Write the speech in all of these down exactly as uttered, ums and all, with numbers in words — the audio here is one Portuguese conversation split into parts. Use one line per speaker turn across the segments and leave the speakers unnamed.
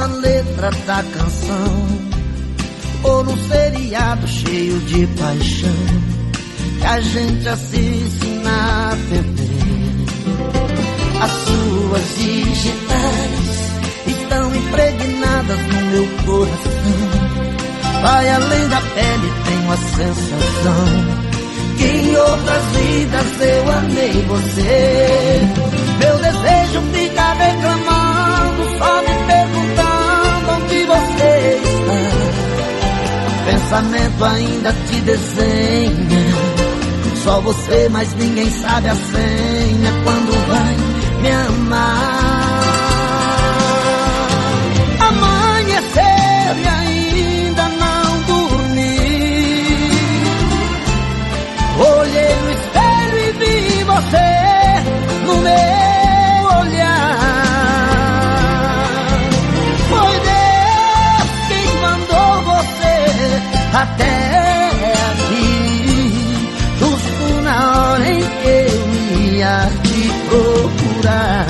na letra da canção, ou no seriado cheio de paixão que a gente assiste na T V. As suas digitais estão impregnadas no meu coração. Vai além da pele, tenho a sensação que em outras vidas eu amei você. Meu desejo fica reclamando, só me perguntando onde você está. Pensamento ainda te desenha, só você, mas ninguém sabe a senha. Quando vai me amar, amanhecer e ainda não dormi. Olhei no espelho e vi você no meu olhar. Foi Deus quem mandou você até aqui, justo na hora em que eu ia te procurar.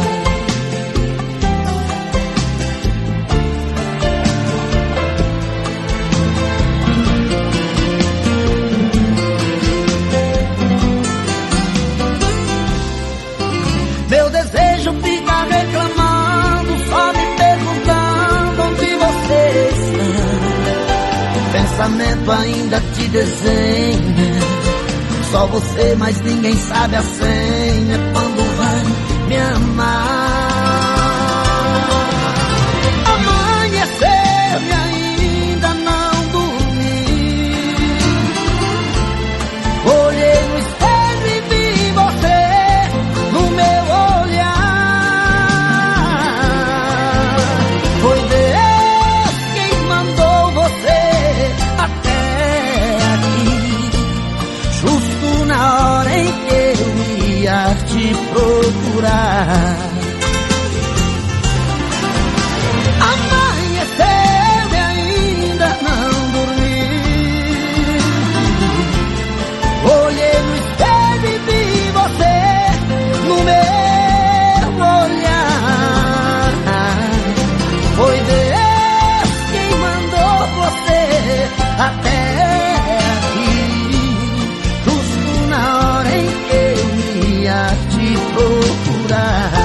Meu desejo fica reclamando, só me perguntando onde você está. Pensamento ainda te desenha, só você, mas ninguém sabe a senha. Quando vai me amar, amanhecer e ainda não dormi. Olhei no espelho e vi você no meu olhar. Foi Deus quem mandou você até aqui, justo na hora em que eu ia te procurar. Amanheceu e ainda não dormi. Olhei no espelho e vi você no meu olhar. Foi Deus quem mandou você até aqui, justo na hora em que eu ia te procurar.